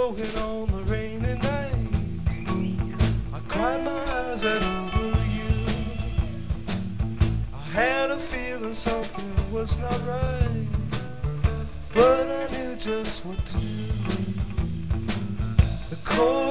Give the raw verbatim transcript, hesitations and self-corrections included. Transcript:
snowing on the rainy night. I cried my eyes out over you. I had a feeling something was not right, but I knew just what to do. The cold